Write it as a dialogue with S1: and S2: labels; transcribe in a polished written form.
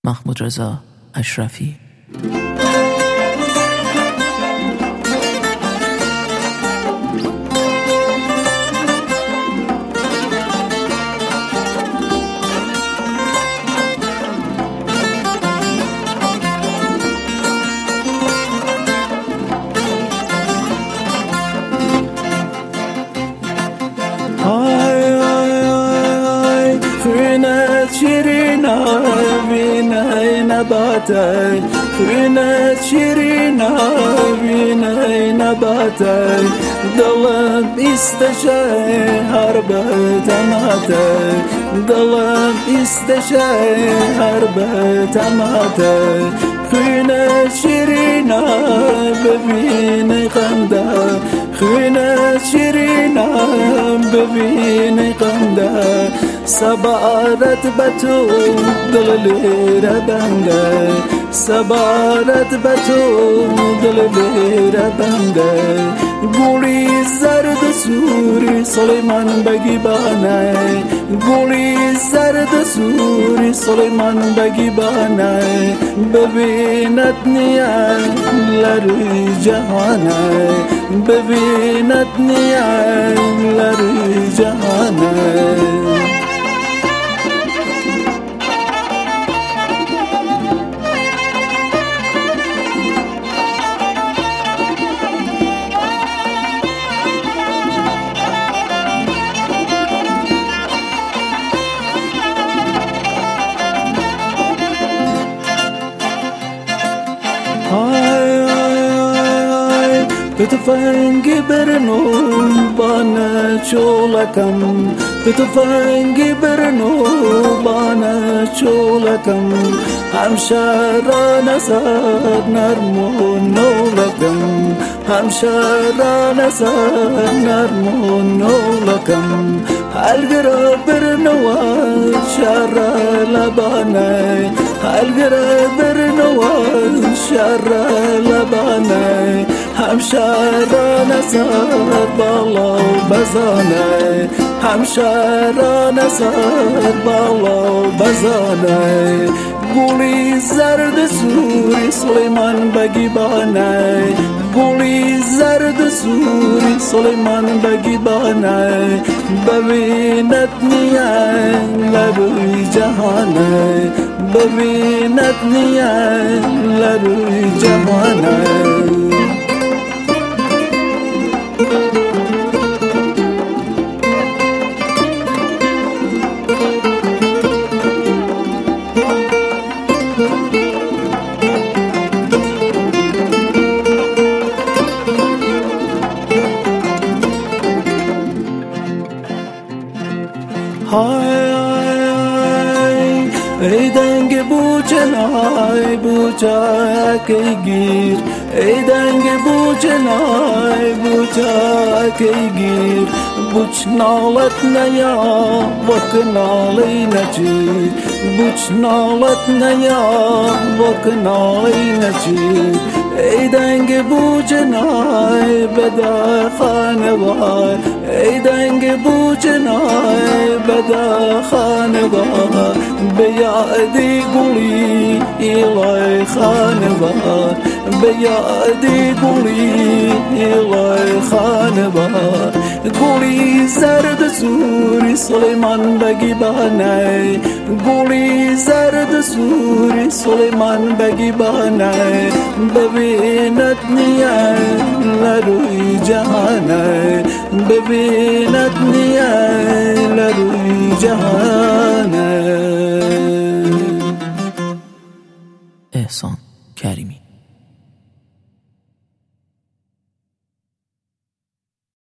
S1: محمود رضا اشرفی.
S2: شيرينا بينا نباتي خينا شيرينا بينا نباتي ضلب استشاي هربت ماتي ضلب استشاي هربت ماتي خينا شيرينا ببيني قندا خينا شيرينا ببيني قندا سبارت بتو دللي ربنده سبارت بتو دللي ربنده گولی زرد سوری سلیمان بگی بانه گولی زرد سوری سلیمان بگی بانه ببیند نیان لروی جهانه ببیند نیان لروی جهانه بتفنگی برنو بانا چولکم بتفنگی برنو بانا چولکم همشاران سر نرمو نولکم همشاران سر نرمو نولکم الگرا برنو شر لبانه الگرا برنو شر لبانه همشاران سر بالا و بزانه همشاران سر بالا و بزانه گولی زرد سوری سلیمان بگی بانه گولی زرد سوری سلیمان بگی بانه ببیند نیان لروی جهانه ببیند نیان لروی جهانه ای دنگ بوچنای بوچا کی گیر ای دنگ بوچنای بوچا کی گیر بوچ نالت نیا وک نالی نچی بوچ نالت نیا وک نالی نچی ای دنگ بوچنای بدا خانوار ای دنگ بوچنای بدا خانوار بیادی گولی ایلای خانوار بیادی گولی ایلای خانوار گولی زرد سوری سلیمان بگی بانه گولی زرد سوری سلیمان بگی بانه ببیند نیان لروی جهانه ببیند نیان لروی جهانه.
S1: احسان کریمی.